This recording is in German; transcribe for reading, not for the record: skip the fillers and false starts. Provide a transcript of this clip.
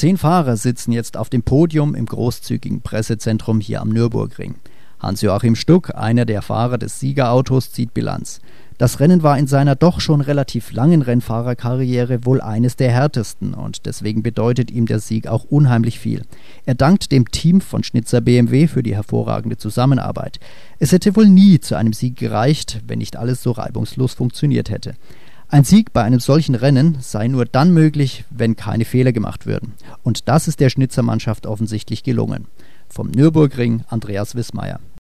10 Fahrer sitzen jetzt auf dem Podium im großzügigen Pressezentrum hier am Nürburgring. Hans-Joachim Stuck, einer der Fahrer des Siegerautos, zieht Bilanz. Das Rennen war in seiner doch schon relativ langen Rennfahrerkarriere wohl eines der härtesten und deswegen bedeutet ihm der Sieg auch unheimlich viel. Er dankt dem Team von Schnitzer BMW für die hervorragende Zusammenarbeit. Es hätte wohl nie zu einem Sieg gereicht, wenn nicht alles so reibungslos funktioniert hätte. Ein Sieg bei einem solchen Rennen sei nur dann möglich, wenn keine Fehler gemacht würden. Und das ist der Schnitzer Mannschaft offensichtlich gelungen. Vom Nürburgring Andreas Wissmeier.